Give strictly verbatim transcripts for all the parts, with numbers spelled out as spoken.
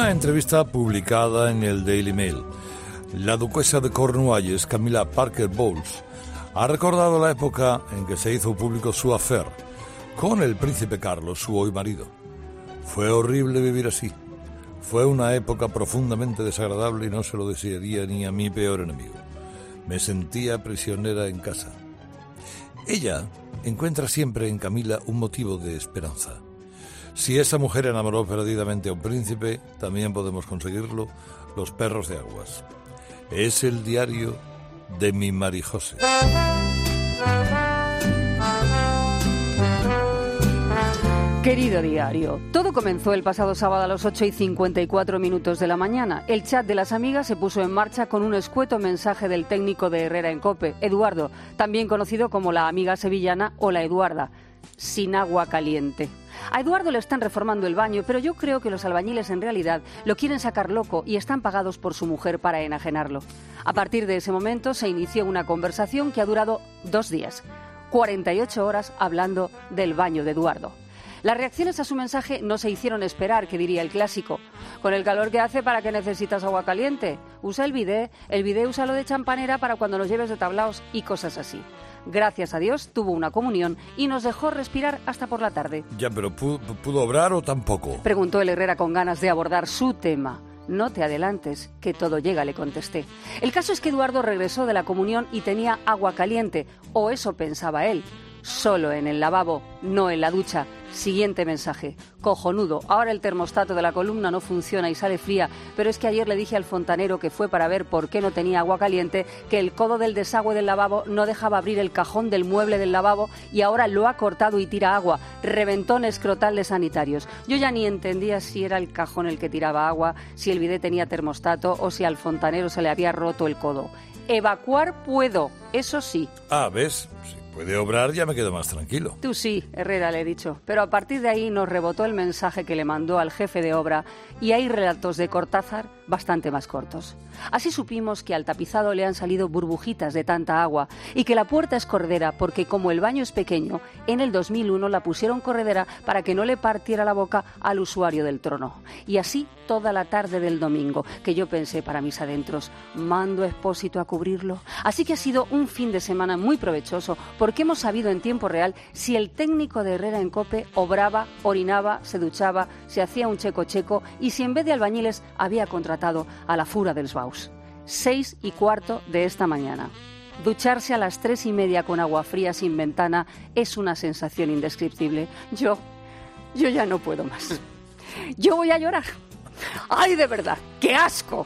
una entrevista publicada en el Daily Mail, la duquesa de Cornualles, Camilla Parker Bowles, ha recordado la época en que se hizo público su affair con el príncipe Carlos, su hoy marido. Fue horrible vivir así. Fue una época profundamente desagradable y no se lo desearía ni a mi peor enemigo. Me sentía prisionera en casa. Ella encuentra siempre en Camila un motivo de esperanza. Si esa mujer enamoró perdidamente a un príncipe, también podemos conseguirlo los perros de aguas. Es el diario de mi Marijose. Querido diario, todo comenzó el pasado sábado a las ocho y cincuenta y cuatro minutos de la mañana. El chat de las amigas se puso en marcha con un escueto mensaje del técnico de Herrera en COPE, Eduardo, también conocido como la amiga sevillana o la Eduarda, sin agua caliente. A Eduardo le están reformando el baño, pero yo creo que los albañiles en realidad lo quieren sacar loco y están pagados por su mujer para enajenarlo. A partir de ese momento se inició una conversación que ha durado dos días, cuarenta y ocho horas hablando del baño de Eduardo. Las reacciones a su mensaje no se hicieron esperar, que diría el clásico. Con el calor que hace, ¿para qué necesitas agua caliente? Usa el bidé, el bidé úsalo de champanera para cuando los lleves de tablaos y cosas así. Gracias a Dios tuvo una comunión y nos dejó respirar hasta por la tarde. Ya, pero ¿pudo, pudo obrar o tampoco? Preguntó el Herrera con ganas de abordar su tema. No te adelantes, que todo llega, le contesté. El caso es que Eduardo regresó de la comunión y tenía agua caliente, o eso pensaba él. Solo en el lavabo, no en la ducha. Siguiente mensaje. Cojonudo. Ahora el termostato de la columna no funciona y sale fría, pero es que ayer le dije al fontanero que fue para ver por qué no tenía agua caliente que el codo del desagüe del lavabo no dejaba abrir el cajón del mueble del lavabo y ahora lo ha cortado y tira agua. Reventón escrotal de sanitarios. Yo ya ni entendía si era el cajón el que tiraba agua, si el bidé tenía termostato o si al fontanero se le había roto el codo. Evacuar puedo, eso sí. Ah, ¿ves? Sí. Puede obrar, ya me quedo más tranquilo. Tú sí, Herrera, le he dicho. Pero a partir de ahí nos rebotó el mensaje que le mandó al jefe de obra y hay relatos de Cortázar bastante más cortos. Así supimos que al tapizado le han salido burbujitas de tanta agua y que la puerta es corredera porque como el baño es pequeño, en el dos mil uno la pusieron corredera para que no le partiera la boca al usuario del trono. Y así toda la tarde del domingo, que yo pensé para mis adentros, ¿mando Expósito a cubrirlo? Así que ha sido un fin de semana muy provechoso porque hemos sabido en tiempo real si el técnico de Herrera en COPE obraba, orinaba, se duchaba, se hacía un checo checo y si en vez de albañiles había contratado a la fura dels baus. Seis y cuarto de esta mañana. Ducharse a las tres y media con agua fría sin ventana es una sensación indescriptible. Yo, yo ya no puedo más. Yo voy a llorar. ¡Ay, de verdad! ¡Qué asco!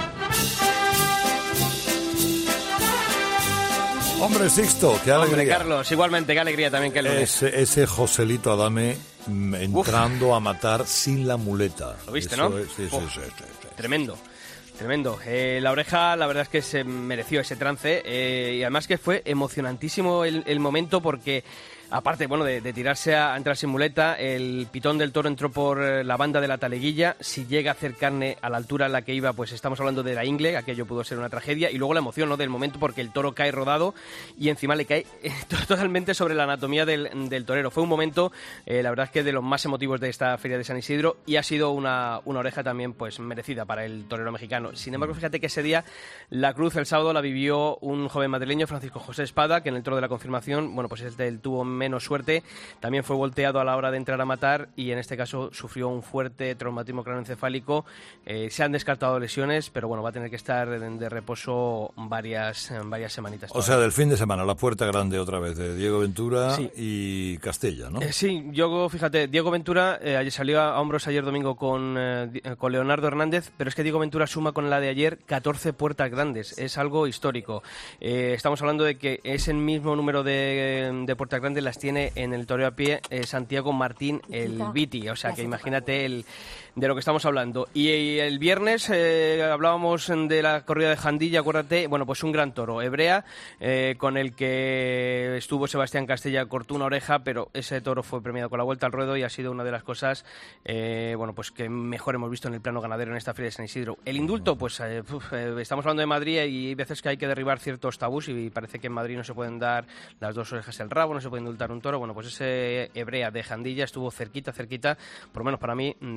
Hombre, Sixto, qué alegría. Hombre, Carlos, igualmente, qué alegría también que el lunes. Ese, ese Joselito Adame mm, entrando Uf. a matar sin la muleta. Lo viste, Eso ¿no? Es, sí, sí, sí, sí, sí. Tremendo. Tremendo. Eh, la Oreja, la verdad es que se mereció ese trance eh, y además que fue emocionantísimo el, el momento porque, aparte, bueno, de, de tirarse a, a entrar sin muleta, el pitón del toro entró por la banda de la taleguilla. Si llega a hacer carne a la altura en la que iba, pues estamos hablando de la ingle, aquello pudo ser una tragedia. Y luego la emoción, ¿no?, del momento porque el toro cae rodado y encima le cae eh, totalmente sobre la anatomía del, del torero. Fue un momento, eh, la verdad es que de los más emotivos de esta Feria de San Isidro y ha sido una, una oreja también pues merecida para el torero mexicano. Sin embargo, fíjate que ese día la cruz el sábado la vivió un joven madrileño, Francisco José Espada, que en el toro de la confirmación, bueno, pues él tuvo menos suerte, también fue volteado a la hora de entrar a matar y en este caso sufrió un fuerte traumatismo craneoencefálico. Eh, se han descartado lesiones, pero bueno, va a tener que estar de, de reposo varias, varias semanitas. O sea, del fin de semana, la puerta grande otra vez de Diego Ventura sí. y Castella, ¿no? Eh, sí, yo, fíjate, Diego Ventura eh, salió a hombros ayer domingo con, eh, con Leonardo Hernández, pero es que Diego Ventura suma con la de ayer catorce puertas grandes, es algo histórico. Eh, estamos hablando de que ese mismo número de, de puertas grandes las tiene en el toreo a pie eh, Santiago Martín el Viti, o sea que imagínate el, de lo que estamos hablando. Y, y el viernes eh, hablábamos de la corrida de Jandilla, acuérdate, bueno, pues un gran toro, Hebrea, eh, con el que estuvo Sebastián Castella, cortó una oreja, pero ese toro fue premiado con la vuelta al ruedo y ha sido una de las cosas, eh, bueno, pues que mejor hemos visto en el plano ganadero en esta Feria de San Isidro. El indulto, pues eh, uf, eh, estamos hablando de Madrid y hay veces que hay que derribar ciertos tabús y parece que en Madrid no se pueden dar las dos orejas al rabo, no se puede indultar un toro. Bueno, pues ese Hebrea de Jandilla estuvo cerquita, cerquita, por lo menos para mí, de tener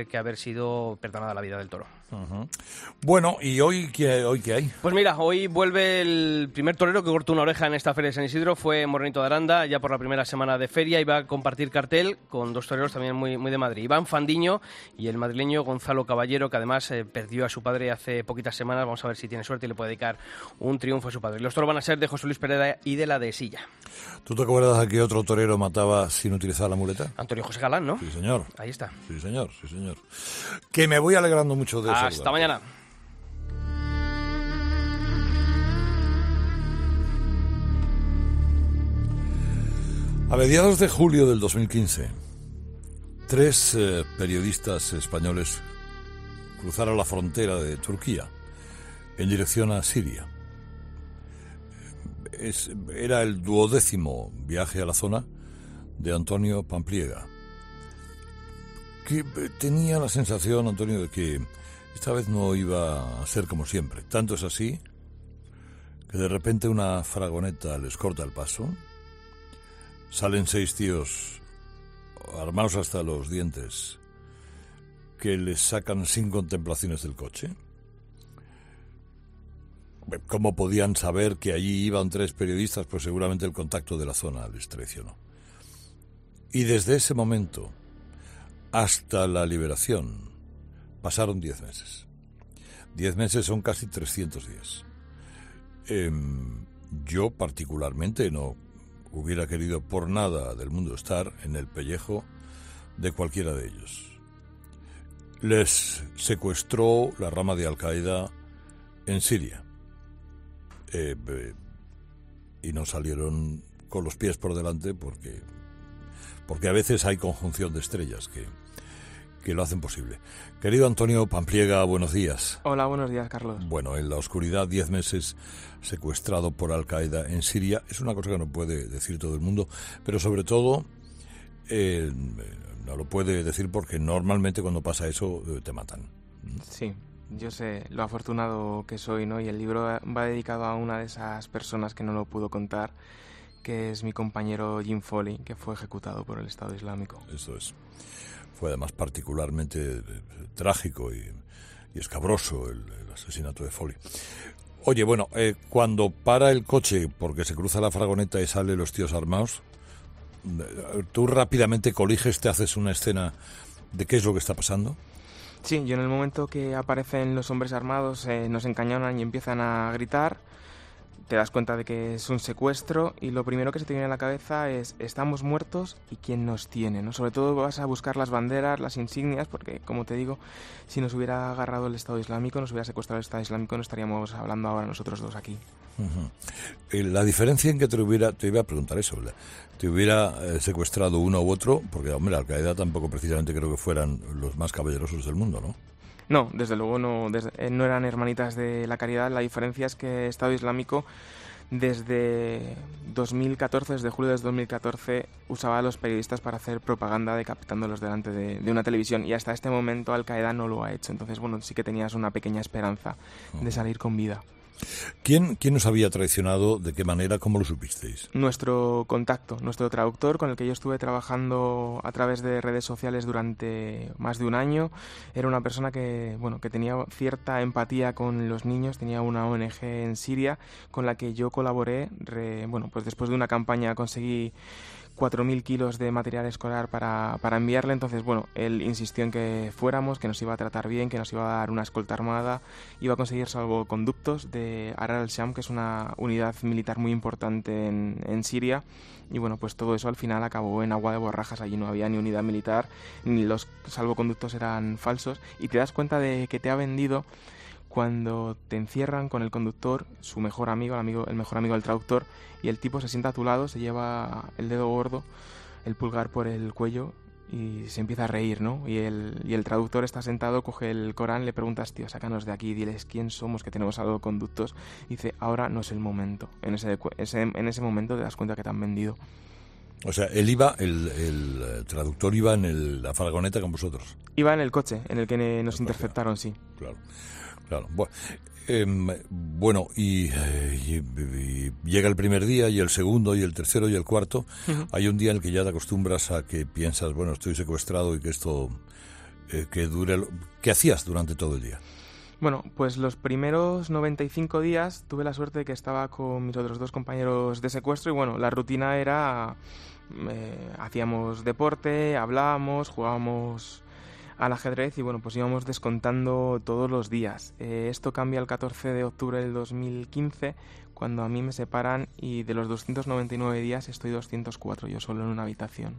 tener que haber sido perdonada la vida del toro. Uh-huh. Bueno, ¿y hoy qué, hoy qué hay? Pues mira, hoy vuelve el primer torero que cortó una oreja en esta Feria de San Isidro, fue Morenito de Aranda, ya por la primera semana de feria, y va a compartir cartel con dos toreros también muy, muy de Madrid, Iván Fandiño y el madrileño Gonzalo Caballero, que además eh, perdió a su padre hace poquitas semanas. Vamos a ver si tiene suerte y le puede dedicar un triunfo a su padre. Los toros van a ser de José Luis Pereda y de la de Silla. ¿Tú te acuerdas a qué otro torero mataba sin utilizar la muleta? Antonio José Galán, ¿no? Sí, señor. Ahí está. Sí, señor, sí, señor. Que me voy alegrando mucho de eso. Hasta mañana. A mediados de julio del dos mil quince, tres eh, periodistas españoles cruzaron la frontera de Turquía en dirección a Siria. Es, era el duodécimo viaje a la zona de Antonio Pampliega, que tenía la sensación, Antonio, de que esta vez no iba a ser como siempre. Tanto es así que de repente una fragoneta les corta el paso. Salen seis tíos armados hasta los dientes que les sacan sin contemplaciones del coche. ¿Cómo podían saber que allí iban tres periodistas? Pues seguramente el contacto de la zona les traicionó. Y desde ese momento hasta la liberación pasaron diez meses. Diez meses son casi trescientos días. Eh, yo particularmente no hubiera querido por nada del mundo estar en el pellejo de cualquiera de ellos. Les secuestró la rama de Al-Qaeda en Siria. Eh, eh, y no salieron con los pies por delante porque, porque a veces hay conjunción de estrellas que, que lo hacen posible. Querido Antonio Pampliega, buenos días. Hola, buenos días, Carlos. Bueno, en la oscuridad, diez meses secuestrado por Al-Qaeda en Siria, es una cosa que no puede decir todo el mundo, pero sobre todo eh, no lo puede decir porque normalmente cuando pasa eso eh, te matan. Sí, yo sé lo afortunado que soy, ¿no? Y el libro va dedicado a una de esas personas que no lo pudo contar, que es mi compañero Jim Foley, que fue ejecutado por el Estado Islámico. Eso es. Fue además particularmente eh, trágico y, y escabroso el, el asesinato de Foley. Oye, bueno, eh, cuando para el coche porque se cruza la fragoneta y salen los tíos armados, ¿tú rápidamente coliges, te haces una escena de qué es lo que está pasando? Sí, yo en el momento que aparecen los hombres armados eh, nos encañonan y empiezan a gritar. Te das cuenta de que es un secuestro y lo primero que se te viene a la cabeza es estamos muertos y quién nos tiene, ¿no? Sobre todo vas a buscar las banderas, las insignias, porque como te digo, si nos hubiera agarrado el Estado Islámico, nos hubiera secuestrado el Estado Islámico, no estaríamos hablando ahora nosotros dos aquí. Uh-huh. La diferencia en que te hubiera, te iba a preguntar eso, te hubiera eh, secuestrado uno u otro, porque hombre, Al-Qaeda tampoco precisamente creo que fueran los más caballerosos del mundo, ¿no? No, desde luego no, desde, no eran hermanitas de la caridad. La diferencia es que el Estado Islámico desde dos mil catorce, desde julio de dos mil catorce, usaba a los periodistas para hacer propaganda decapitándolos delante de, de una televisión, y hasta este momento Al-Qaeda no lo ha hecho. Entonces, bueno, sí que tenías una pequeña esperanza de salir con vida. ¿Quién, ¿Quién nos había traicionado? ¿De qué manera? ¿Cómo lo supisteis? Nuestro contacto, nuestro traductor, con el que yo estuve trabajando a través de redes sociales durante más de un año. Era una persona que, bueno, que tenía cierta empatía con los niños, tenía una O N G en Siria con la que yo colaboré. Re, bueno, pues después de una campaña conseguí cuatro mil kilos de material escolar para, para enviarle. Entonces, bueno, él insistió en que fuéramos, que nos iba a tratar bien, que nos iba a dar una escolta armada, iba a conseguir salvoconductos de Arar al-Sham, que es una unidad militar muy importante en, en Siria. Y bueno, pues todo eso al final acabó en agua de borrajas. Allí no había ni unidad militar, ni los salvoconductos eran falsos. Y te das cuenta de que te ha vendido cuando te encierran con el conductor, su mejor amigo, el, amigo, el mejor amigo del traductor, y el tipo se sienta a tu lado, se lleva el dedo gordo, el pulgar por el cuello y se empieza a reír, ¿no? Y el, y el traductor está sentado, coge el Corán, le preguntas, tío, sácanos de aquí, diles quién somos, que tenemos salvoconductos. Y dice, ahora no es el momento. En ese, ese, en ese momento te das cuenta que te han vendido. O sea, él iba, el, el traductor iba en el, la furgoneta con vosotros. Iba en el coche, en el que nos interceptaron, sí. Claro. Claro, bueno, eh, bueno y, eh, y, y llega el primer día y el segundo y el tercero y el cuarto. Uh-huh. Hay un día en el que ya te acostumbras a que piensas, bueno, estoy secuestrado y que esto eh, que dure... ¿Qué hacías durante todo el día? Bueno, pues los primeros noventa y cinco días tuve la suerte de que estaba con mis otros dos compañeros de secuestro y bueno, la rutina era... Eh, hacíamos deporte, hablábamos, jugábamos al ajedrez y bueno, pues íbamos descontando todos los días. Eh, esto cambia el catorce de octubre del dos mil quince, cuando a mí me separan y de los doscientos noventa y nueve días estoy doscientos cuatro yo solo en una habitación.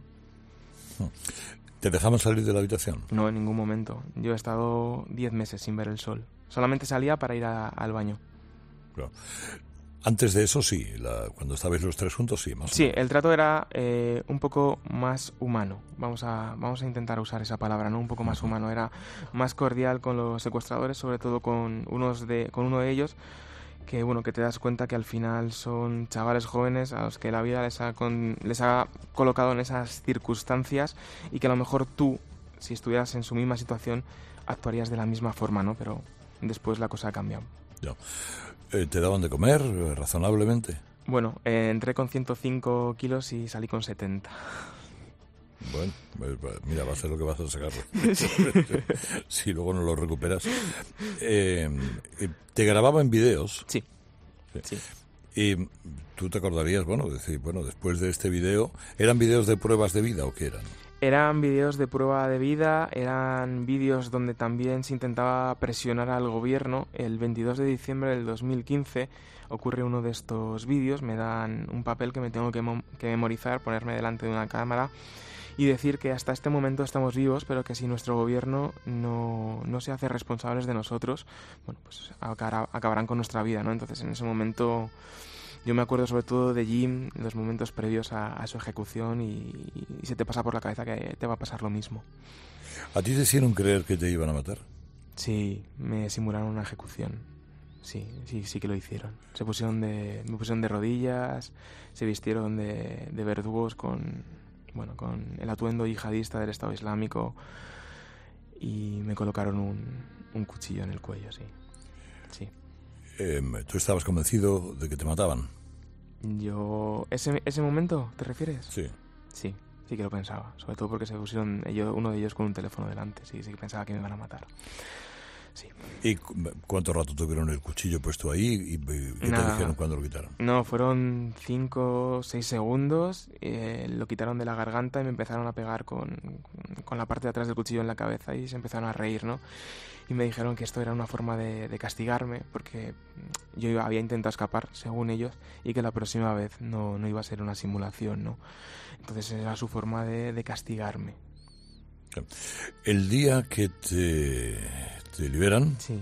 ¿Te dejaban salir de la habitación? No, en ningún momento. Yo he estado diez meses sin ver el sol. Solamente salía para ir a, al baño. Claro. Antes de eso, sí, la, cuando estabais los tres juntos, sí, más Sí, o menos. el trato era eh, un poco más humano. Vamos a, vamos a intentar usar esa palabra, ¿no? Un poco más uh-huh. humano. Era más cordial con los secuestradores, sobre todo con, unos de, con uno de ellos, que bueno, que te das cuenta que al final son chavales jóvenes a los que la vida les ha, con, les ha colocado en esas circunstancias y que a lo mejor tú, si estuvieras en su misma situación, actuarías de la misma forma, ¿no? Pero después la cosa ha cambiado. Ya. Eh, ¿Te daban de comer eh, razonablemente? Bueno, eh, entré con ciento cinco kilos y salí con setenta. Bueno, mira, va a ser lo que vas a sacarlo. Sí. Si luego no lo recuperas. Eh, ¿Te grababan videos? Sí. Sí. sí. Y tú te acordarías, bueno, decir, bueno, después de este video, ¿eran videos de pruebas de vida o qué eran? Eran vídeos de prueba de vida, eran vídeos donde también se intentaba presionar al gobierno. El veintidós de diciembre del dos mil quince ocurre uno de estos vídeos, me dan un papel que me tengo que, mem- que memorizar, ponerme delante de una cámara y decir que hasta este momento estamos vivos, pero que si nuestro gobierno no, no se hace responsables de nosotros, bueno, pues acabará, acabarán con nuestra vida, ¿no? Entonces en ese momento... Yo me acuerdo sobre todo de Jim, en los momentos previos a, a su ejecución y, y se te pasa por la cabeza que te va a pasar lo mismo. ¿A ti te hicieron creer que te iban a matar? Sí, me simularon una ejecución. Sí, sí, sí que lo hicieron. Se pusieron de, me pusieron de rodillas, se vistieron de, de verdugos con, bueno, con el atuendo yihadista del Estado Islámico y me colocaron un, un cuchillo en el cuello, sí. Sí. Eh, ¿Tú estabas convencido de que te mataban? Yo... ¿Ese, ese momento te refieres? Sí. Sí, sí que lo pensaba. Sobre todo porque se pusieron ellos, uno de ellos con un teléfono delante. Sí, sí que pensaba que me iban a matar. Sí. ¿Y cuánto rato tuvieron el cuchillo puesto ahí? ¿Y qué Nada. te dijeron cuando lo quitaron? No, fueron cinco o seis segundos. Eh, lo quitaron de la garganta y me empezaron a pegar con, con la parte de atrás del cuchillo en la cabeza y se empezaron a reír, ¿no? Y me dijeron que esto era una forma de, de castigarme porque yo había intentado escapar, según ellos, y que la próxima vez no, no iba a ser una simulación, ¿no? Entonces era su forma de, de castigarme. El día que te, te liberan, sí.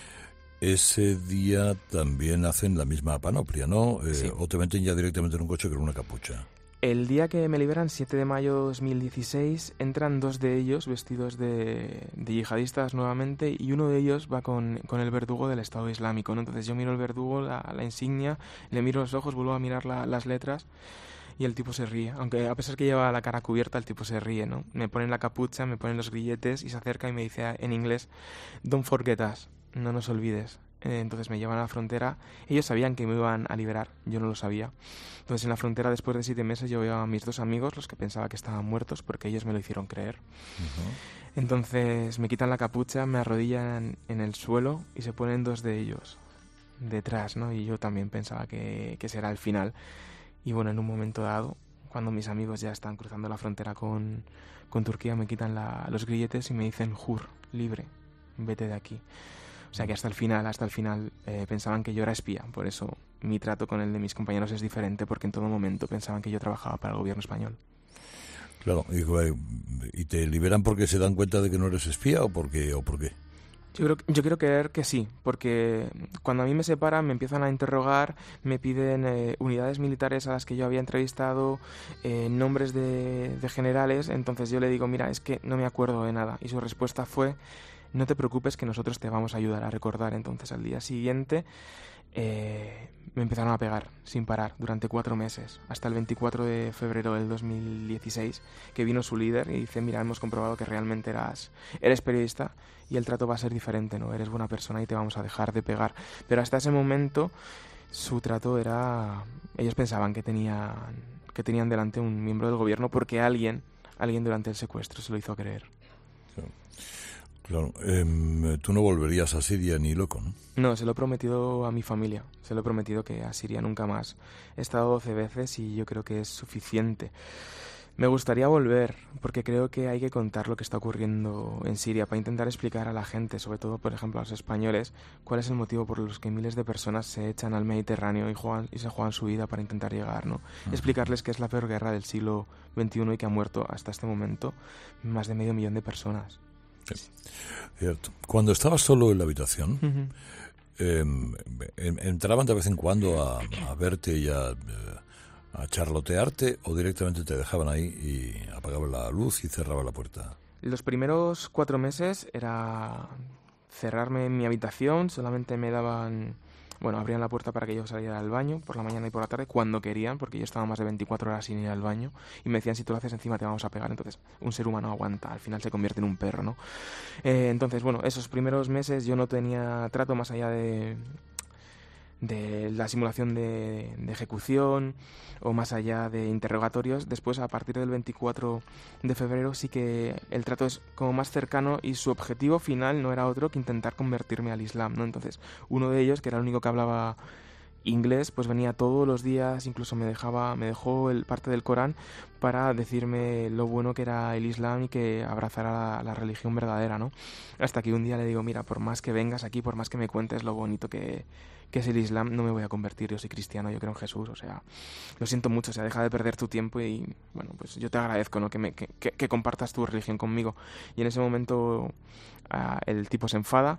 ese día también hacen la misma panoplia, ¿no? Eh, sí. O te meten ya directamente en un coche con una capucha. El día que me liberan, siete de mayo de dos mil dieciséis, entran dos de ellos vestidos de, de yihadistas nuevamente y uno de ellos va con, con el verdugo del Estado Islámico, ¿no? Entonces yo miro el verdugo, la, la insignia, le miro los ojos, vuelvo a mirar la, las letras y el tipo se ríe. Aunque a pesar que lleva la cara cubierta, el tipo se ríe, ¿no? Me ponen la capucha, me ponen los grilletes y se acerca y me dice en inglés, "Don't forget us", no nos olvides. Entonces me llevan a la frontera. Ellos sabían que me iban a liberar, yo no lo sabía. Entonces en la frontera, después de siete meses, yo veo a mis dos amigos, los que pensaba que estaban muertos, porque ellos me lo hicieron creer. Uh-huh. Entonces me quitan la capucha, me arrodillan en el suelo y se ponen dos de ellos detrás, ¿no? Y yo también pensaba que, que será el final. Y bueno, en un momento dado, cuando mis amigos ya están cruzando la frontera con, con Turquía, me quitan la, los grilletes y me dicen, "Hur, libre, vete de aquí". O sea que hasta el final, hasta el final eh, pensaban que yo era espía. Por eso mi trato con el de mis compañeros es diferente, porque en todo momento pensaban que yo trabajaba para el gobierno español. Claro, y, y te liberan porque se dan cuenta de que no eres espía o por qué, o por qué. Yo creo, yo quiero creer que sí, porque cuando a mí me separan me empiezan a interrogar, me piden eh, unidades militares a las que yo había entrevistado, eh, nombres de, de generales, entonces yo le digo, mira, es que no me acuerdo de nada. Y su respuesta fue, no te preocupes que nosotros te vamos a ayudar a recordar. Entonces al día siguiente eh, me empezaron a pegar sin parar durante cuatro meses, hasta el veinticuatro de febrero del dos mil dieciséis, que vino su líder y dice, mira, hemos comprobado que realmente eras, eres periodista y el trato va a ser diferente, ¿no? Eres buena persona y te vamos a dejar de pegar. Pero hasta ese momento su trato era... Ellos pensaban que tenían, que tenían delante un miembro del gobierno porque alguien, alguien durante el secuestro se lo hizo creer. Sí. Claro, eh, tú no volverías a Siria ni loco, ¿no? No, se lo he prometido a mi familia, se lo he prometido que a Siria nunca más. He estado doce veces y yo creo que es suficiente. Me gustaría volver, porque creo que hay que contar lo que está ocurriendo en Siria para intentar explicar a la gente, sobre todo, por ejemplo, a los españoles, cuál es el motivo por los que miles de personas se echan al Mediterráneo y, juegan, y se juegan su vida para intentar llegar, ¿no? Uh-huh. Explicarles que es la peor guerra del siglo veintiuno y que ha muerto hasta este momento más de medio millón de personas. Sí. Cierto. Cuando estabas solo en la habitación, uh-huh. eh, ¿entraban de vez en cuando a, a verte y a... Eh, a charlotearte o directamente te dejaban ahí y apagaban la luz y cerraban la puerta? Los primeros cuatro meses era cerrarme en mi habitación, solamente me daban, bueno, abrían la puerta para que yo saliera al baño por la mañana y por la tarde cuando querían, porque yo estaba más de veinticuatro horas sin ir al baño y me decían, si tú lo haces encima te vamos a pegar. Entonces un ser humano aguanta, al final se convierte en un perro, ¿no? Eh, entonces, bueno, esos primeros meses yo no tenía trato más allá de... de la simulación de, de ejecución o más allá de interrogatorios. Después, a partir del veinticuatro de febrero, sí que el trato es como más cercano y su objetivo final no era otro que intentar convertirme al Islam, ¿no? Entonces, uno de ellos, que era el único que hablaba inglés, pues venía todos los días, incluso me dejaba, me dejó el parte del Corán para decirme lo bueno que era el Islam y que abrazara la, la religión verdadera, ¿no? Hasta que un día le digo, mira, por más que vengas aquí, por más que me cuentes lo bonito que, que es el Islam, no me voy a convertir, yo soy cristiano, yo creo en Jesús, o sea, lo siento mucho, o sea, deja de perder tu tiempo y, bueno, pues yo te agradezco, ¿no? que, me, que, que, que compartas tu religión conmigo. Y en ese momento uh, el tipo se enfada.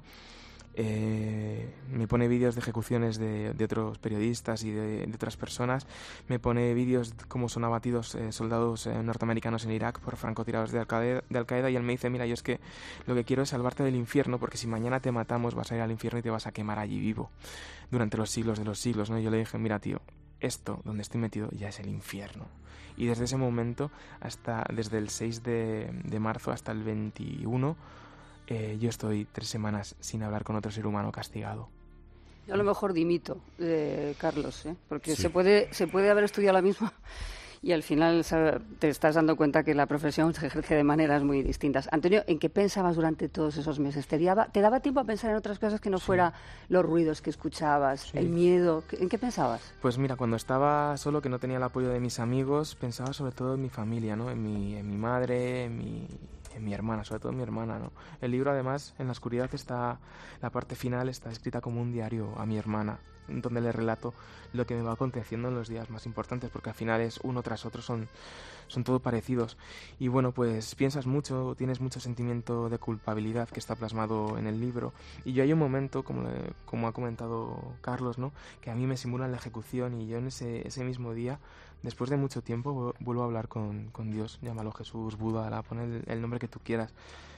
Eh, me pone vídeos de ejecuciones de, de otros periodistas y de, de otras personas, me pone vídeos de cómo son abatidos eh, soldados eh, norteamericanos en Irak por francotiradores de Al-Qaeda, de Al-Qaeda y él me dice, mira, yo es que lo que quiero es salvarte del infierno, porque si mañana te matamos vas a ir al infierno y te vas a quemar allí vivo durante los siglos de los siglos, ¿no? Y yo le dije, mira, tío, esto donde estoy metido ya es el infierno. Y desde ese momento, hasta desde el seis de, de marzo hasta el veintiuno, Eh, yo estoy tres semanas sin hablar con otro ser humano castigado. Yo a lo mejor dimito, eh, Carlos, ¿eh? porque sí. se puede se puede haber estudiado la misma y al final te estás dando cuenta que la profesión se ejerce de maneras muy distintas. Antonio, ¿en qué pensabas durante todos esos meses? ¿Te daba, te daba tiempo a pensar en otras cosas que no sí. fuera los ruidos que escuchabas, sí. el miedo? ¿En qué pensabas? Pues mira, cuando estaba solo, que no tenía el apoyo de mis amigos, pensaba sobre todo en mi familia, ¿no? En mi, en mi madre, en mi... en mi hermana, sobre todo en mi hermana, ¿no? El libro, además, en la oscuridad está, la parte final está escrita como un diario a mi hermana, donde le relato lo que me va aconteciendo en los días más importantes, porque al final es uno tras otro, son, son todo parecidos. Y bueno, pues piensas mucho, tienes mucho sentimiento de culpabilidad que está plasmado en el libro. Y yo hay un momento, como, como ha comentado Carlos, ¿no? Que a mí me simulan la ejecución y yo en ese, ese mismo día, después de mucho tiempo, vuelvo a hablar con, con Dios. Llámalo Jesús, Buda, la, pon el, el nombre que tú quieras.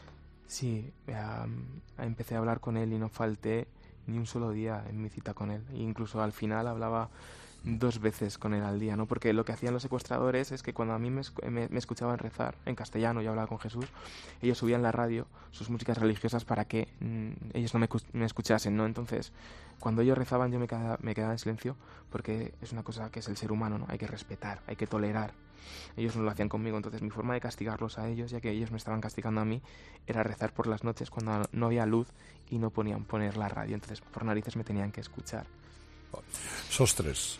Sí, um, empecé a hablar con él y no falté ni un solo día en mi cita con él. E incluso al final hablaba dos veces con él al día, ¿no? Porque lo que hacían los secuestradores es que cuando a mí me, me, me escuchaban rezar en castellano, yo hablaba con Jesús, ellos subían la radio sus músicas religiosas para que mmm, ellos no me, me escuchasen, ¿no? Entonces, cuando ellos rezaban yo me quedaba, me quedaba en silencio, porque es una cosa que es el ser humano, ¿no? Hay que respetar, hay que tolerar. Ellos no lo hacían conmigo, entonces mi forma de castigarlos a ellos, ya que ellos me estaban castigando a mí, era rezar por las noches cuando no había luz y no ponían poner la radio, entonces por narices me tenían que escuchar. Sos tres.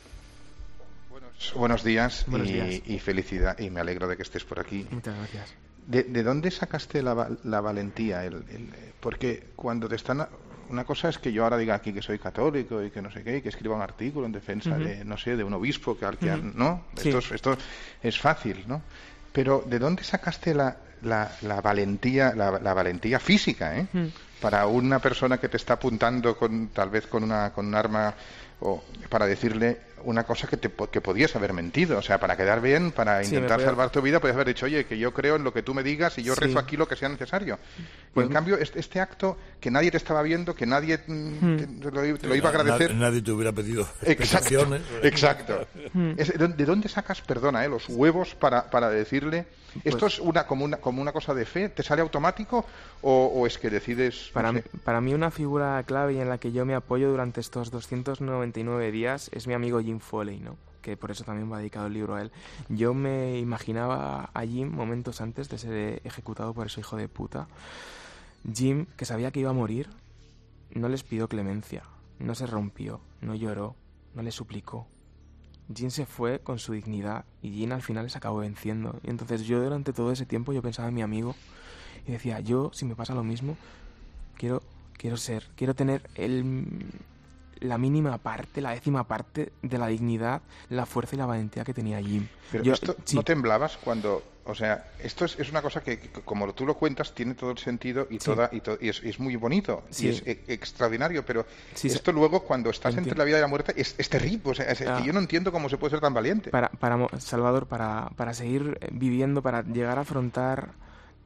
Buenos, buenos días, buenos y, días. y felicidad, y me alegro de que estés por aquí. Muchas gracias. ¿De, de dónde sacaste la, la valentía? El, el, porque cuando te están... Una cosa es que yo ahora diga aquí que soy católico y que no sé qué, y que escriba un artículo en defensa uh-huh. de, no sé, de un obispo que al que... Uh-huh. ¿no? Sí. Esto, es, esto es fácil, ¿no? Pero ¿de dónde sacaste la, la, la valentía la, la valentía física, eh? Uh-huh. Para una persona que te está apuntando con tal vez con una con un arma, o para decirle una cosa que te que podías haber mentido, o sea, para quedar bien, para sí, intentar puedo... salvar tu vida, podías haber dicho, oye, que yo creo en lo que tú me digas y yo sí. rezo aquí lo que sea necesario. Pues, en cambio, este, este acto, que nadie te estaba viendo, que nadie hmm. que te, lo, te lo iba a agradecer... Nadie, nadie te hubiera pedido explicaciones. Exacto. exacto. Hmm. Es, ¿De dónde sacas, perdona, eh, los huevos para, para decirle... ¿Esto pues, es una como, una como una cosa de fe? ¿Te sale automático o, o es que decides...? Para, no sé? para mí una figura clave y en la que yo me apoyo durante estos doscientos noventa y nueve días es mi amigo Jim Foley, ¿no? que por eso también va dedicado el libro a él. Yo me imaginaba a Jim momentos antes de ser ejecutado por ese hijo de puta. Jim, que sabía que iba a morir, no les pidió clemencia, no se rompió, no lloró, no les suplicó. Jim se fue con su dignidad y Jim al final les acabó venciendo. Y entonces yo durante todo ese tiempo yo pensaba en mi amigo y decía, yo si me pasa lo mismo, quiero, quiero ser, quiero tener el, la mínima parte, la décima parte de la dignidad, la fuerza y la valentía que tenía Jim. Pero yo, esto, sí. ¿no temblabas cuando...? O sea, esto es, es una cosa que, que, como tú lo cuentas, tiene todo el sentido y, sí. toda, y, to, y es, es muy bonito sí. y es e, extraordinario, pero sí, esto sí. luego, cuando estás entre la vida y la muerte, es, es terrible. O sea, es, ah. que yo no entiendo cómo se puede ser tan valiente. Para, para Salvador, para, para seguir viviendo, para llegar a afrontar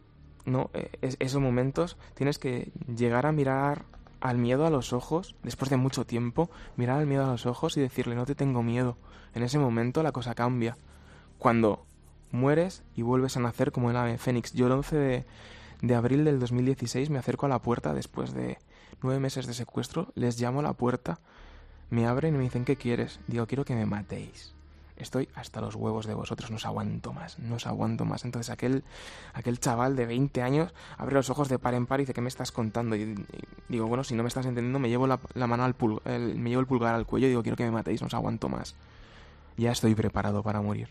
no es, esos momentos, tienes que llegar a mirar al miedo a los ojos, después de mucho tiempo, mirar al miedo a los ojos y decirle, no te tengo miedo. En ese momento la cosa cambia. Cuando mueres y vuelves a nacer como el ave fénix. Yo el once de, de abril del dos mil dieciséis me acerco a la puerta después de nueve meses de secuestro, les llamo a la puerta, me abren y me dicen, ¿qué quieres? Digo, quiero que me matéis. Estoy hasta los huevos de vosotros, no os aguanto más, no os aguanto más. Entonces aquel, aquel chaval de veinte años abre los ojos de par en par y dice, ¿qué me estás contando? Y, y digo, bueno, si no me estás entendiendo, me llevo la, la mano al pul, el, me llevo el pulgar al cuello y digo, quiero que me matéis, no os aguanto más. Ya estoy preparado para morir.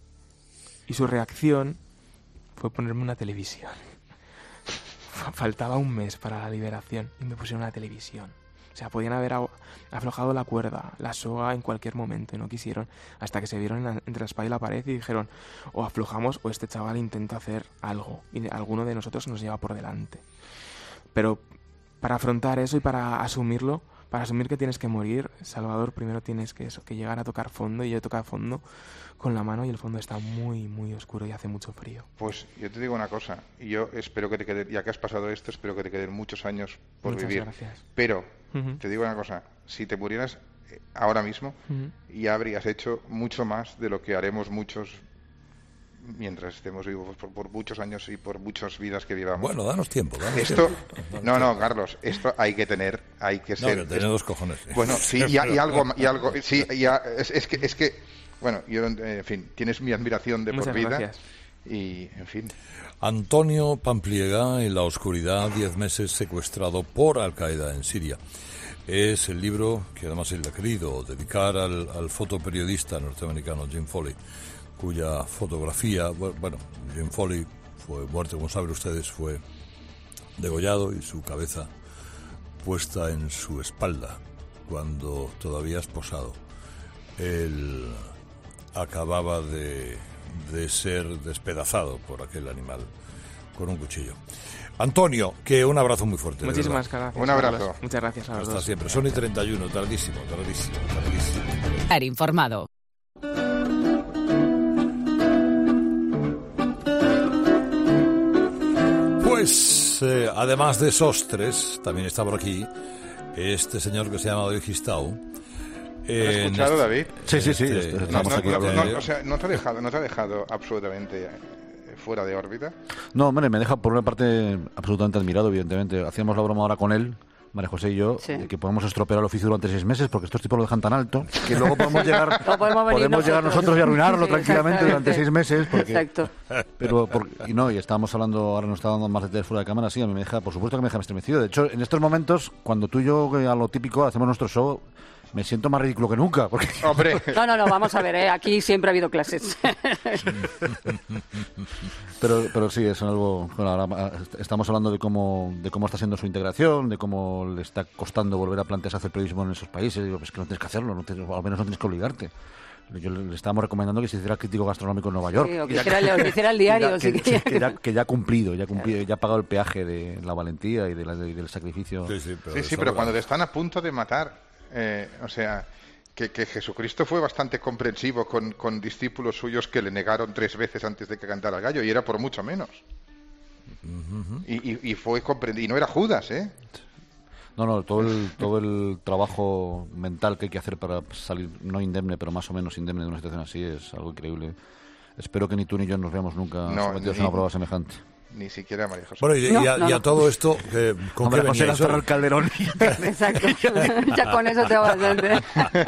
Y su reacción fue ponerme una televisión. Faltaba un mes para la liberación y me pusieron una televisión. O sea, podían haber aflojado la cuerda, la soga en cualquier momento y no quisieron, hasta que se vieron en la, entre la espada y la pared y dijeron, o aflojamos o este chaval intenta hacer algo y alguno de nosotros nos lleva por delante. Pero para afrontar eso y para asumirlo, para asumir que tienes que morir, Salvador, primero tienes que eso, que llegar a tocar fondo, y yo he tocado fondo con la mano y el fondo está muy, muy oscuro y hace mucho frío. Pues yo te digo una cosa, y yo espero que te quede, ya que has pasado esto, espero que te queden muchos años por Muchas vivir. Gracias. Pero, uh-huh. te digo una cosa, si te murieras ahora mismo, uh-huh. ya habrías hecho mucho más de lo que haremos muchos mientras estemos vivos por, por muchos años y por muchas vidas que vivamos. Bueno, danos tiempo. Danos esto, tiempo. Danos no, tiempo. no, Carlos, esto hay que tener, hay que ser. No, que tener dos cojones. Bueno, sí, y, y algo, y algo, sí, ya, es, es que, es que, bueno, yo, en fin, tienes mi admiración de Muchas por vida. Gracias. Y, en fin. Antonio Pampliega, en la oscuridad, diez meses secuestrado por Al-Qaeda en Siria. Es el libro que además él ha querido dedicar al, al fotoperiodista norteamericano Jim Foley, cuya fotografía, bueno, Jim Foley fue muerto, como saben ustedes, fue degollado y su cabeza puesta en su espalda cuando todavía esposado. Él acababa de, de ser despedazado por aquel animal con un cuchillo. Antonio, que un abrazo muy fuerte. Muchísimas gracias. Un abrazo. Muchas gracias a los Hasta dos. siempre. Son y treinta y uno, tardísimo, tardísimo, tardísimo. Estar informado. Pues, eh, además de Sostres, también está por aquí este señor que se llama David Gistau. ¿Has escuchado, este, David? Sí, sí, sí. Este, Estamos no, aquí no, hablando. no, o sea, ¿no te ha dejado, no te ha dejado absolutamente fuera de órbita? No, hombre, me deja por una parte absolutamente admirado, evidentemente. Hacíamos la broma ahora con él, María José y yo, Sí. de que podemos estropear el oficio durante seis meses porque estos tipos lo dejan tan alto que luego podemos llegar, No podemos venir podemos llegar nosotros. nosotros y arruinarlo Sí, tranquilamente durante seis meses. Porque, Exacto. Pero, por, y no, y estábamos hablando, ahora nos está dando más detalles fuera de cámara, sí, a mí me deja, por supuesto que me deja estremecido. De hecho, en estos momentos, cuando tú y yo, a lo típico, hacemos nuestro show, me siento más ridículo que nunca. Porque... Hombre, No, no, no, vamos a ver, ¿eh? Aquí siempre ha habido clases. Pero, pero sí, es algo. Bueno, ahora estamos hablando de cómo, de cómo está siendo su integración, de cómo le está costando volver a plantearse hacer periodismo en esos países. Digo, pues que no tienes que hacerlo, no tienes, al menos no tienes que obligarte. Yo le, le estábamos recomendando que se hiciera crítico gastronómico en Nueva York. Sí, o que hiciera el, o que hiciera el diario. Que, si que, quería. que, ya, que ya ha cumplido, ya ha cumplido, ya ha pagado el peaje de la valentía y de la, de, del sacrificio. Sí, sí, pero, sí, sí, pero cuando te están a punto de matar, eh, o sea, que, que Jesucristo fue bastante comprensivo con, con discípulos suyos que le negaron tres veces antes de que cantara el gallo, y era por mucho menos. Uh-huh. Y, y, y fue comprendido, y no era Judas, ¿eh? No, no, todo el, todo el trabajo mental que hay que hacer para salir, no indemne, pero más o menos indemne de una situación así es algo increíble. Espero que ni tú ni yo nos veamos nunca no, sometidos ni, a una prueba semejante. ni siquiera María José. Bueno, y, no, y, a, no, y a no. todo esto, eh, ¿con Hombre, qué José veníais Lázaro hoy? Calderón. Exacto. Ya con eso te va bastante.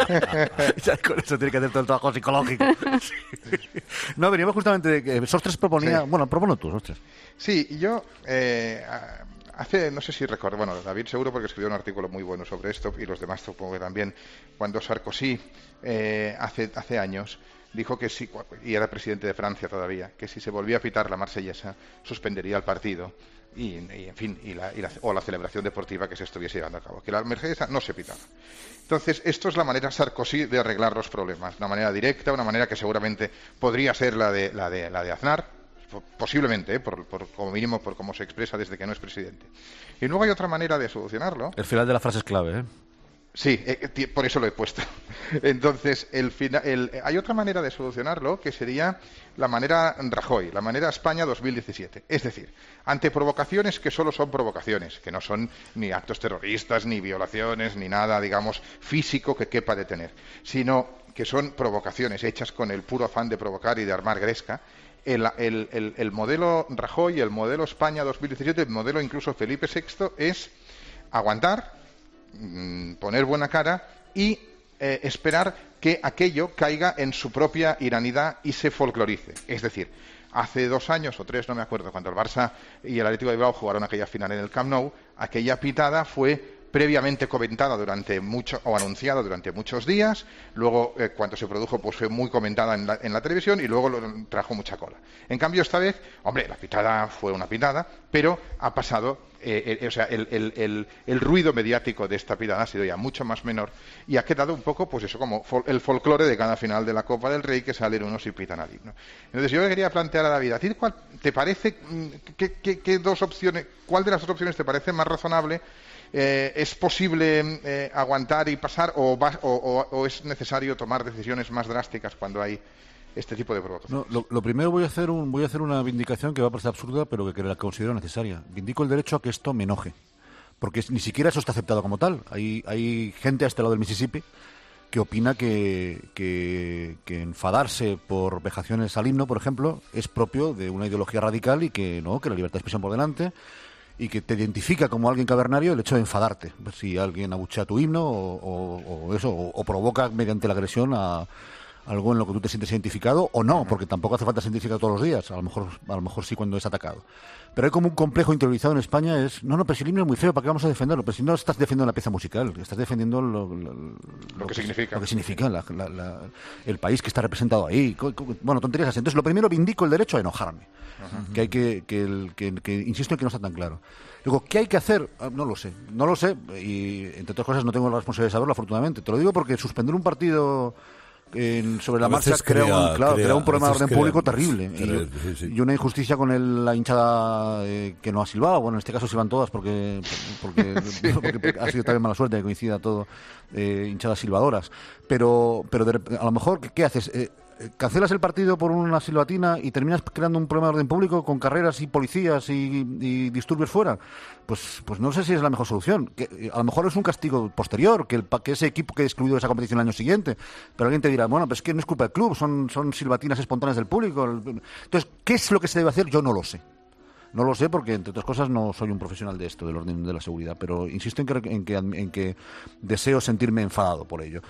Ya con eso tiene que hacer todo el trabajo psicológico. Sí. No, veníamos justamente de que Sostres proponía... Sí. Bueno, propone tú, Sostres. Sí, yo eh, hace, no sé si recuerdo, bueno, David seguro porque escribió un artículo muy bueno sobre esto y los demás supongo que también, cuando Sarkozy eh, hace, hace años dijo que si, y era presidente de Francia todavía, que si se volvía a pitar la Marsellesa suspendería el partido y, y en fin, y la, y la, o la celebración deportiva que se estuviese llevando a cabo, que la Marsellesa no se pitaba. Entonces, esto es la manera Sarkozy de arreglar los problemas, una manera directa, una manera que seguramente podría ser la de, la de, la de Aznar, posiblemente, ¿eh? por, por, como mínimo por cómo se expresa desde que no es presidente. Y luego hay otra manera de solucionarlo. El final de la frase es clave, ¿eh? Sí, eh, por eso lo he puesto. Entonces, el fina, el, hay otra manera de solucionarlo que sería la manera Rajoy, la manera España dos mil diecisiete. Es decir, ante provocaciones que solo son provocaciones, que no son ni actos terroristas, ni violaciones, ni nada, digamos, físico que quepa detener, sino que son provocaciones hechas con el puro afán de provocar y de armar gresca. El, el, el, el modelo Rajoy, el modelo España dos mil diecisiete, el modelo incluso Felipe sexto es aguantar, poner buena cara y eh, esperar que aquello caiga en su propia iranidad y se folclorice. Es decir, hace dos años o tres, no me acuerdo, cuando el Barça y el Atlético de Bilbao jugaron aquella final en el Camp Nou, aquella pitada fue previamente comentada durante mucho o anunciada durante muchos días, luego eh, cuando se produjo pues fue muy comentada en la, en la televisión y luego lo, trajo mucha cola. En cambio esta vez, hombre, la pitada fue una pitada, pero ha pasado, eh, eh, o sea, el, el, el, el ruido mediático de esta pitada ha sido ya mucho más menor y ha quedado un poco, pues eso, como fol, el folclore de cada final de la Copa del Rey, que salen unos y pitan al himno. Entonces yo quería plantear a David, ¿a ti cuál te parece, qué, qué, qué dos opciones, cuál de las dos opciones te parece más razonable? Eh, ¿Es posible eh, aguantar y pasar o, va, o, o, o es necesario tomar decisiones más drásticas cuando hay este tipo de provocaciones? No, lo, lo primero voy a hacer un, voy a hacer una vindicación que va a parecer absurda, pero que, que la considero necesaria. Vindico el derecho a que esto me enoje, porque es, ni siquiera eso está aceptado como tal. Hay, hay gente a este lado del Mississippi que opina que, que, que enfadarse por vejaciones al himno, por ejemplo, es propio de una ideología radical y que no, que la libertad de expresión por delante, y que te identifica como alguien cavernario el hecho de enfadarte. Si alguien abuchea tu himno o, o, o eso, o, o provoca mediante la agresión a algo en lo que tú te sientes identificado o no, porque tampoco hace falta sentirse todos los días, a lo mejor a lo mejor sí cuando es atacado. Pero hay como un complejo interiorizado en España, es, no, no, pero si el himno es muy feo, ¿para qué vamos a defenderlo? Pero si no estás defendiendo la pieza musical, estás defendiendo lo, lo, lo, lo que, que significa, lo que significa la, la, la, el país que está representado ahí. Bueno, tonterías así. Entonces, lo primero, vindico el derecho a enojarme, uh-huh. que hay que, que, el, que, que, insisto en que no está tan claro. Luego, ¿qué hay que hacer? No lo sé, no lo sé, y entre otras cosas no tengo la responsabilidad de saberlo, afortunadamente. Te lo digo porque suspender un partido En, sobre la marcha crea, crea, un, claro, crea, crea un problema de orden crea, público terrible crea, y, sí, sí. y una injusticia con el, la hinchada eh, que no ha silbado. Bueno, en este caso silban todas porque porque, sí. porque ha sido también mala suerte que coincida todo, eh, hinchadas silbadoras, pero pero de, a lo mejor ¿qué, qué haces? Eh, cancelas el partido por una silbatina y terminas creando un problema de orden público con carreras y policías y, y disturbios fuera. Pues pues no sé si es la mejor solución. Que a lo mejor es un castigo posterior, que, el, que ese equipo quede excluido de esa competición el año siguiente. Pero alguien te dirá, bueno, pues es que no es culpa del club, son, son silbatinas espontáneas del público. Entonces, ¿qué es lo que se debe hacer? Yo no lo sé. No lo sé porque, entre otras cosas, no soy un profesional de esto, del orden de la seguridad, pero insisto en que, en que, en que deseo sentirme enfadado por ello.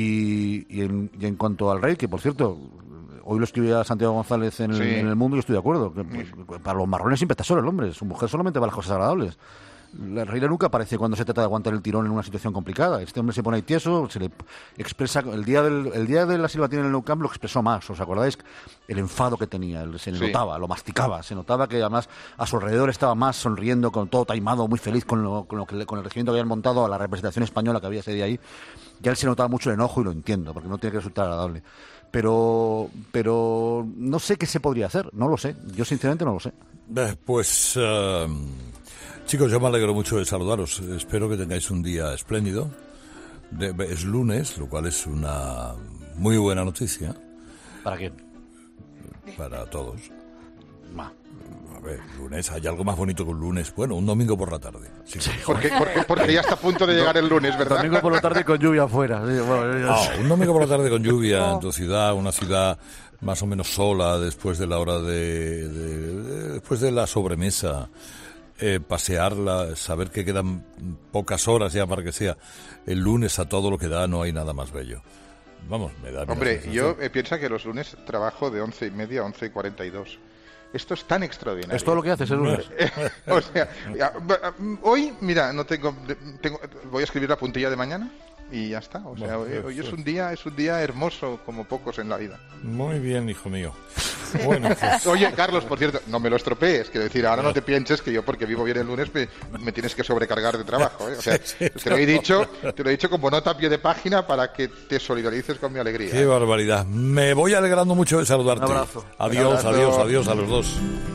Y, y, en, y en cuanto al Rey, que por cierto, hoy lo escribía Santiago González en el, sí. en el Mundo y yo estoy de acuerdo. Que, pues, para los marrones siempre está solo el hombre, su mujer solamente va a las cosas agradables. La reina nunca aparece cuando se trata de aguantar el tirón en una situación complicada. Este hombre se pone ahí tieso, se le expresa. El día del el día de la silbatina en el Nou Camp lo expresó más, ¿os acordáis? El enfado que tenía, se le sí. notaba, lo masticaba, se notaba que además a su alrededor estaba más sonriendo, con todo taimado, muy feliz con lo, con lo que con el regimiento que habían montado, a la representación española que había ese día ahí. Ya él se notaba mucho el enojo y lo entiendo, porque no tiene que resultar agradable. Pero, pero no sé qué se podría hacer, no lo sé. Yo sinceramente no lo sé. Eh, pues. Uh... Chicos, yo me alegro mucho de saludaros. Espero que tengáis un día espléndido. De, es lunes, lo cual es una muy buena noticia. ¿Para quién? Para todos. Ma. A ver, lunes, hay algo más bonito que un lunes. Bueno, un domingo por la tarde. Sí, sí. Porque, porque, porque ya está a punto de llegar el lunes, ¿verdad? Domingo por la tarde con lluvia afuera. Sí, bueno, ya... ah, un domingo por la tarde con lluvia en tu ciudad, una ciudad más o menos sola después de la hora de, de, de después de la sobremesa. Eh, pasearla, saber que quedan pocas horas ya para que sea el lunes a todo lo que da, no hay nada más bello. Vamos, me da... Hombre, yo eh, pienso que los lunes trabajo de once y media a once y cuarenta y dos. Esto es tan extraordinario. Es todo lo que haces el lunes. O sea, ya, hoy, mira, no tengo, tengo, voy a escribir la puntilla de mañana y ya está. O sea, hoy, hoy es un día, es un día hermoso como pocos en la vida. Muy bien, hijo mío. Bueno, pues... Oye, Carlos, por cierto, no me lo estropees. Quiero decir, ahora no te pienses que yo, porque vivo bien el lunes, me, me tienes que sobrecargar de trabajo, ¿eh? O sea, te lo he dicho, te lo he dicho como nota a pie de página para que te solidarices con mi alegría. Qué barbaridad. Me voy alegrando mucho de saludarte. Un abrazo. Adiós, Un abrazo. adiós, adiós a los dos.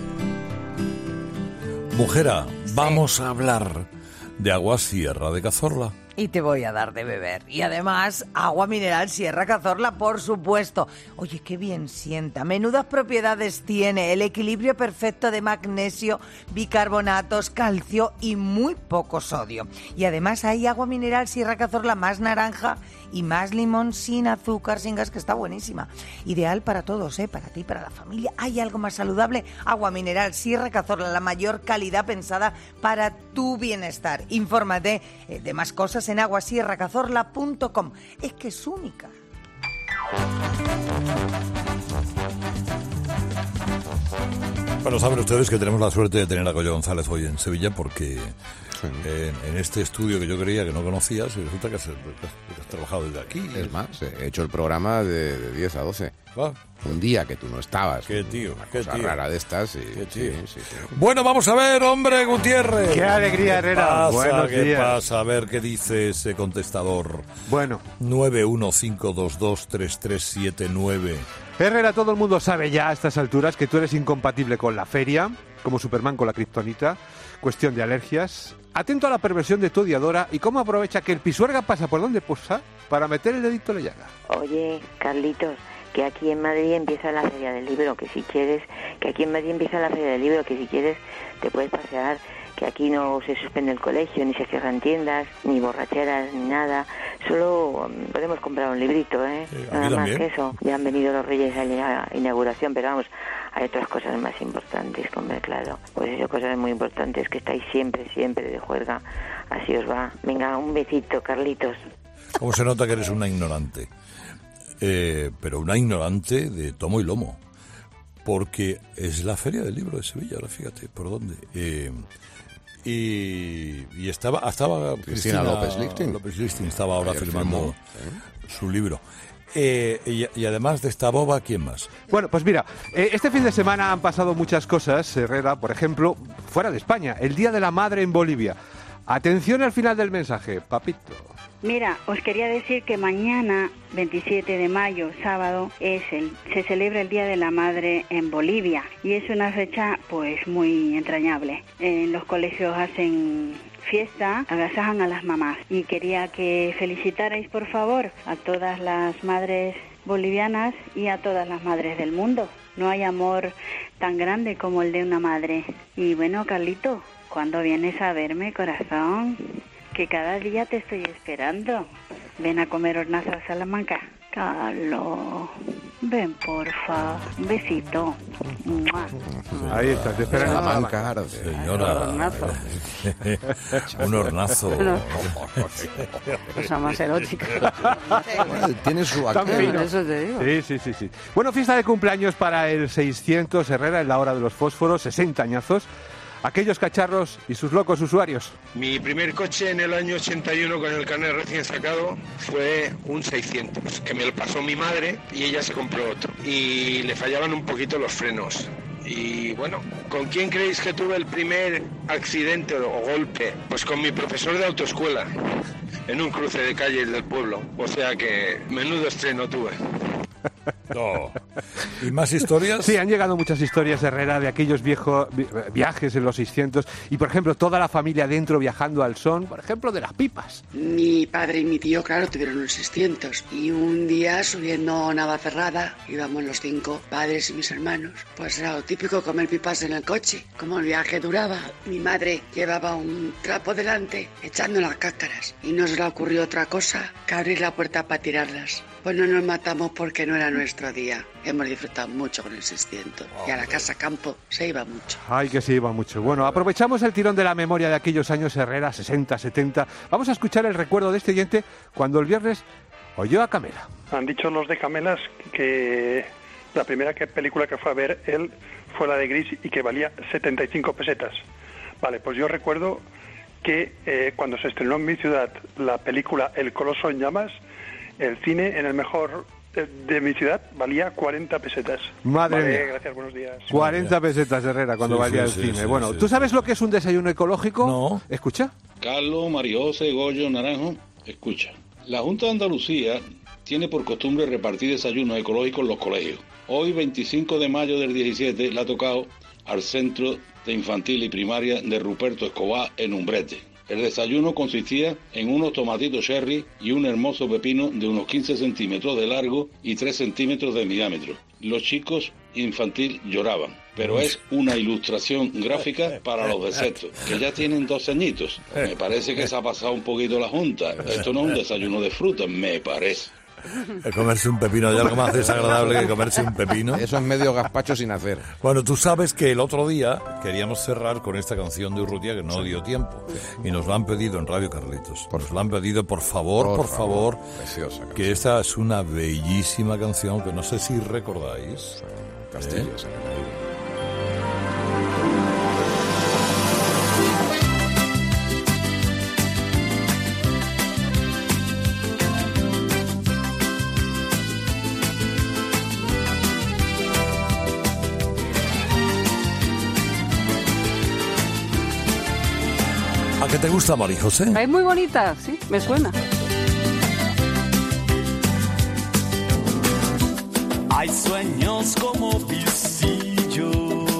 Mujera, vamos a hablar de Agua Sierra de Cazorla. Y te voy a dar de beber. Y además, agua mineral Sierra Cazorla, por supuesto. Oye, qué bien sienta. Menudas propiedades tiene. El equilibrio perfecto de magnesio, bicarbonatos, calcio y muy poco sodio. Y además hay agua mineral Sierra Cazorla más naranja y más limón, sin azúcar, sin gas, que está buenísima. Ideal para todos, ¿eh? Para ti, para la familia. ¿Hay algo más saludable? Agua mineral Sierra Cazorla, la mayor calidad pensada para tu bienestar. Infórmate eh, de más cosas en agua sierra cazorla punto com. Es que es única. Bueno, saben ustedes que tenemos la suerte de tener a Goyo González hoy en Sevilla porque sí. en, en este estudio que yo creía que no conocías, y resulta que has, que has trabajado desde aquí. Es más, he hecho el programa de, de diez a doce. Ah. Un día que tú no estabas. Qué tío, una qué cosa tío. rara de estas. Y, qué tío. Sí, sí, sí. Bueno, vamos a ver, hombre Gutiérrez. Qué alegría, Herrera. ¿Qué pasa? Buenos ¿Qué días. pasa? A ver qué dice ese contestador. Bueno. nueve uno cinco dos dos tres tres siete nueve. Herrera, todo el mundo sabe ya a estas alturas que tú eres incompatible con la feria, como Superman con la kriptonita. Cuestión de alergias. Atento a la perversión de tu odiadora y cómo aprovecha que el pisuerga pasa por donde pasa para meter el dedito en la llaga. Oye, Carlitos, que aquí en Madrid empieza la Feria del Libro, que si quieres, que aquí en Madrid empieza la Feria del Libro, que si quieres te puedes pasear, que aquí no se suspende el colegio, ni se cierran tiendas, ni borracheras, ni nada, solo podemos comprar un librito, ¿eh? Sí, nada más también. que eso. Ya han venido los Reyes a la inauguración, pero vamos, hay otras cosas más importantes, hombre, claro. Pues eso, cosas muy importantes, que estáis siempre, siempre de juerga, así os va. Venga, un besito, Carlitos. ¿Cómo se nota que eres una ignorante? Eh, pero una ignorante de tomo y lomo, porque es la Feria del Libro de Sevilla, ahora fíjate por dónde. Eh, y, y estaba, estaba Cristina, Cristina López Lichting. López Lichting estaba ahora Ayer firmando firmó, ¿eh? su libro. Eh, y, y además de esta boba, ¿quién más? Bueno, pues mira, eh, este fin de semana han pasado muchas cosas, Herrera, por ejemplo, fuera de España, el Día de la Madre en Bolivia. Atención al final del mensaje, papito. Mira, os quería decir que mañana, veintisiete de mayo, sábado, es el, se celebra el Día de la Madre en Bolivia y es una fecha pues muy entrañable. En los colegios hacen fiesta, agasajan a las mamás y quería que felicitarais por favor a todas las madres bolivianas y a todas las madres del mundo. No hay amor tan grande como el de una madre. Y bueno, Carlito, ¿cuándo vienes a verme, corazón? Que cada día te estoy esperando. Ven a comer hornazo a Salamanca. Carlos, ven porfa. Un besito. ¡Mua! Ahí está, te esperan en Salamanca, Señora, hornazo. un hornazo. Cosa más erótica. Bueno, tiene su Tan aquel. fino. Eso te digo. Sí, sí, sí, sí. Bueno, fiesta de cumpleaños para el seiscientos Herrera en la hora de los fósforos, sesenta añazos. Aquellos cacharros y sus locos usuarios. Mi primer coche en el año ochenta y uno con el carnet recién sacado fue un seiscientos, que me lo pasó mi madre y ella se compró otro. Y le fallaban un poquito los frenos. Y bueno, ¿con quién creéis que tuve el primer accidente o golpe? Pues con mi profesor de autoescuela, en un cruce de calles del pueblo. O sea que menudo estreno tuve. Oh. ¿Y más historias? Sí, han llegado muchas historias, Herrera, de aquellos viejos viajes en los seiscientos y, por ejemplo, toda la familia dentro viajando al son, por ejemplo, de las pipas. Mi padre y mi tío, claro, tuvieron un seiscientos y un día subiendo a Navacerrada, íbamos los cinco, padres y mis hermanos, pues era lo típico comer pipas en el coche. Como el viaje duraba, mi madre llevaba un trapo delante echando las cáscaras y no se le ocurrió otra cosa que abrir la puerta para tirarlas. Pues no nos matamos porque no era nuestro día. Hemos disfrutado mucho con el seiscientos. Y a la casa campo se iba mucho. Ay, que se iba mucho. Bueno, aprovechamos el tirón de la memoria de aquellos años, Herrera, sesenta, setenta. Vamos a escuchar el recuerdo de este oyente cuando el viernes oyó a Camela. Han dicho los de Camelas que la primera que película que fue a ver él fue la de Gris y que valía setenta y cinco pesetas. Vale, pues yo recuerdo que eh, cuando se estrenó en mi ciudad la película El Coloso en Llamas, el cine en el mejor de, de mi ciudad valía cuarenta pesetas. Madre vale, mía. Gracias, buenos días. cuarenta pesetas, Herrera, cuando Sí, valía sí, el sí, cine. sí, bueno, sí, ¿tú sí. sabes lo que es un desayuno ecológico? No. ¿Escucha? Carlos, Mariose, Goyo, Naranjo, escucha. La Junta de Andalucía tiene por costumbre repartir desayunos ecológicos en los colegios. Hoy, veinticinco de mayo del diecisiete, le ha tocado al Centro de Infantil y Primaria de Ruperto Escobar en Umbrete. El desayuno consistía en unos tomatitos cherry y un hermoso pepino de unos quince centímetros de largo y tres centímetros de diámetro. Los chicos infantil lloraban, pero es una ilustración gráfica para los de sexto, que ya tienen dos añitos. Me parece que se ha pasado un poquito la Junta. Esto no es un desayuno de frutas, me parece. Comerse un pepino, hay algo más desagradable que comerse un pepino. Eso es medio gazpacho sin hacer. Bueno, tú sabes que el otro día queríamos cerrar con esta canción de Urrutia que no dio tiempo. Y nos lo han pedido en Radio Carlitos. Nos lo han pedido, por favor, por, Por favor, favor. Preciosa canción. que esta es una bellísima canción que no sé si recordáis. Castillos. ¿Eh? ¿A qué te gusta, Mari José? Es muy bonita, sí, me suena. Hay sueños como visillos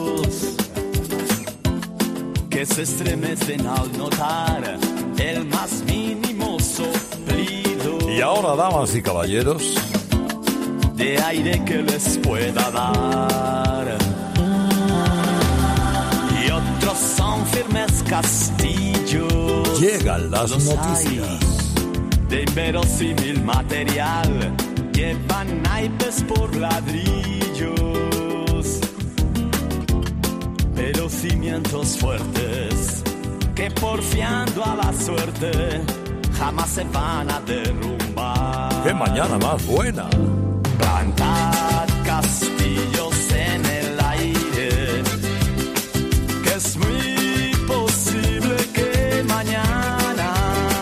que se estremecen al notar el más mínimo soplido. Y ahora, damas y caballeros, de aire que les pueda dar. Y otros son firmes castillos. Llegan las Los noticias. hay de inverosímil material. Llevan naipes por ladrillos, pero cimientos fuertes que porfiando a la suerte jamás se van a derrumbar. ¡Qué mañana más buena! Plantad castillos en el aire, que es muy posible que mañana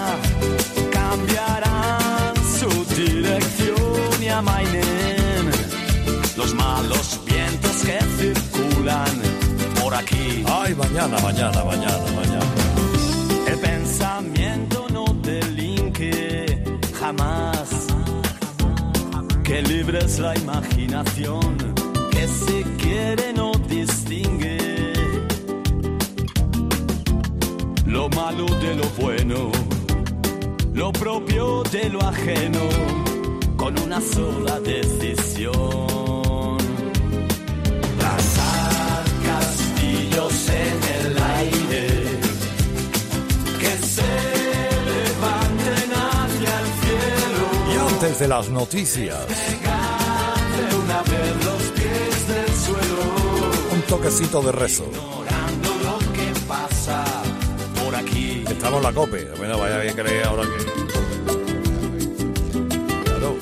cambiarán su dirección y amainen los malos vientos que circulan por aquí. ¡Ay, mañana, mañana, mañana, mañana! El pensamiento no delinque jamás, que libre es la imaginación, que si quiere no distingue lo malo de lo bueno, lo propio de lo ajeno, con una sola decisión. Lanzar castillos en el aire, que se levanten hacia el cielo. Y antes de las noticias, De una vez los pies del suelo, un toquecito de rezo. ignorando lo que pasa por aquí. Estamos en la COPE. Bueno, vaya bien que leí ahora que... Claro.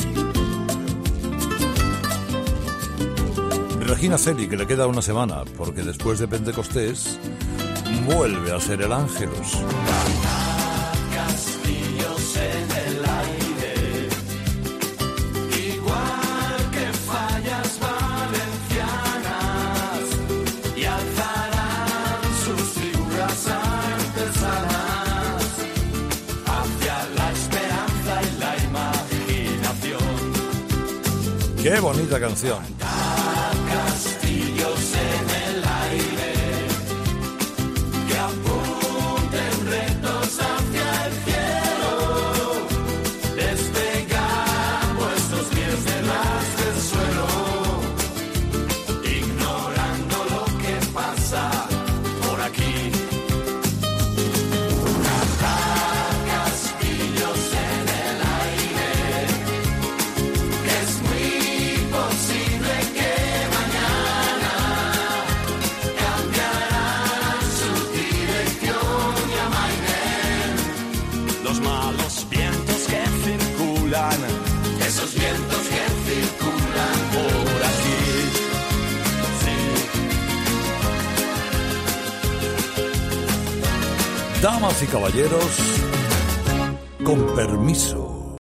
Regina Celi, que le queda una semana, porque después de Pentecostés vuelve a ser el Ángelus. Castillos en el aire, igual que fallas valencianas, y alzarán sus figuras artesanas hacia la esperanza y la imaginación. ¡Qué bonita canción! Castillos en el aire que apunten rectos hacia el cielo, despegar vuestros pies de ras del suelo, ignorando lo que pasa por aquí. Cazar castillos en el aire, que es muy posible que mañana cambiarán su dirección y amairen los malos vientos que circulan, esos vientos que circulan por aquí. Damas y caballeros, con permiso.